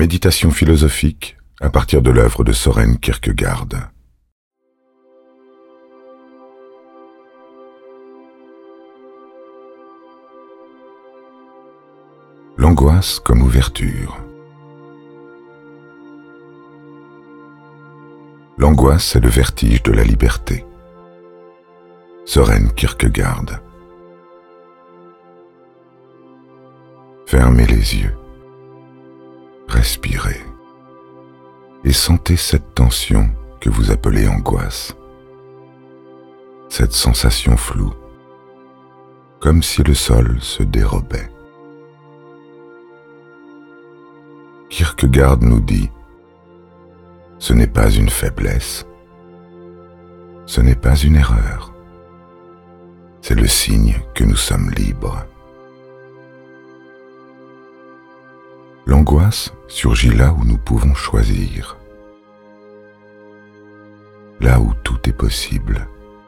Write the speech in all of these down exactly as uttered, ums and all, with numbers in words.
Méditation philosophique à partir de l'œuvre de Søren Kierkegaard. L'angoisse comme ouverture. L'angoisse est le vertige de la liberté. Søren Kierkegaard. Fermez les yeux, respirez et sentez cette tension que vous appelez angoisse, cette sensation floue, comme si le sol se dérobait. Kierkegaard nous dit: ce n'est pas une faiblesse, ce n'est pas une erreur, c'est le signe que nous sommes libres. L'angoisse surgit là où nous pouvons choisir, là où tout est possible,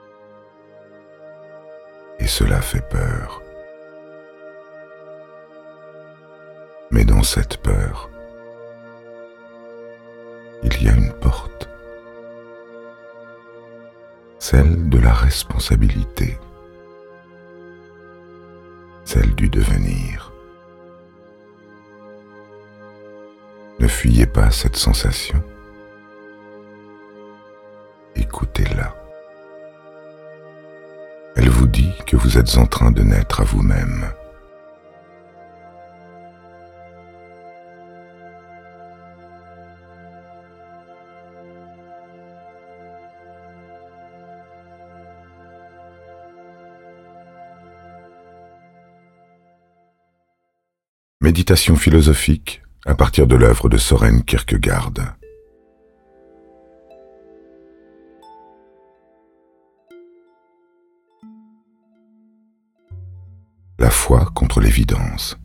et cela fait peur. Mais dans cette peur, il y a une porte, celle de la responsabilité, celle du devenir. Ne fuyez pas cette sensation, écoutez-la. Elle vous dit que vous êtes en train de naître à vous-même. Méditation philosophique à partir de l'œuvre de Søren Kierkegaard. La foi contre l'évidence.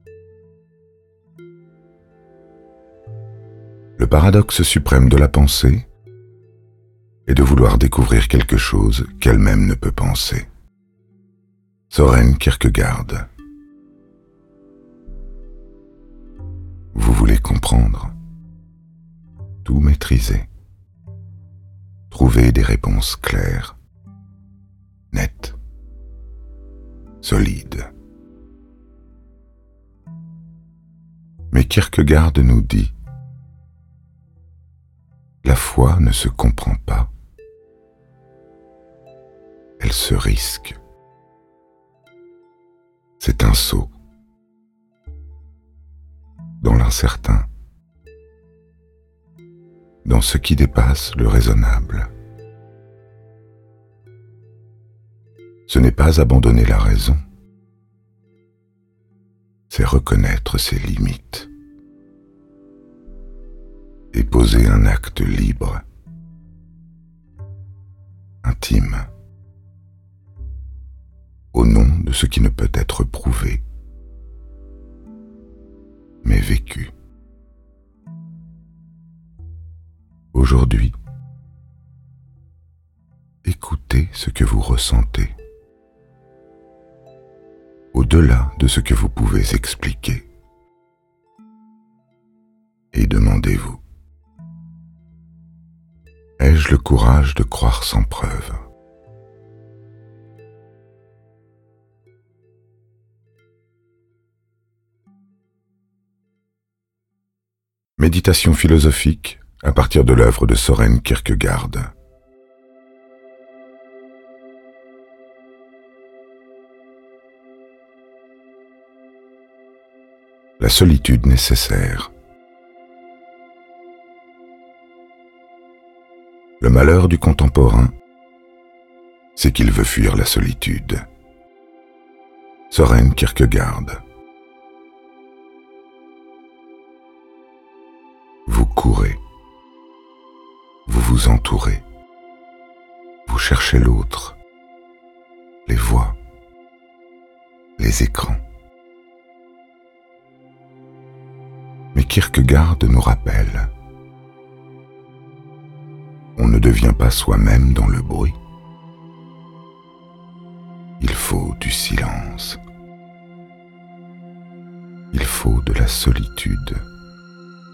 Le paradoxe suprême de la pensée est de vouloir découvrir quelque chose qu'elle-même ne peut penser. Søren Kierkegaard. Vous voulez comprendre, tout maîtriser, trouver des réponses claires, nettes, solides. Mais Kierkegaard nous dit: la foi ne se comprend pas, elle se risque. C'est un saut dans l'incertain, dans ce qui dépasse le raisonnable. Ce n'est pas abandonner la raison, c'est reconnaître ses limites et poser un acte libre, intime, au nom de ce qui ne peut être prouvé, mais vécu. Aujourd'hui, écoutez ce que vous ressentez, au-delà de ce que vous pouvez expliquer, et demandez-vous: ai-je le courage de croire sans preuve ? Méditation philosophique à partir de l'œuvre de Søren Kierkegaard. La solitude nécessaire. Le malheur du contemporain, c'est qu'il veut fuir la solitude. Søren Kierkegaard. Vous courez, vous vous entourez, vous cherchez l'autre, les voix, les écrans. Mais Kierkegaard nous rappelle: on ne devient pas soi-même dans le bruit. Il faut du silence. Il faut de la solitude.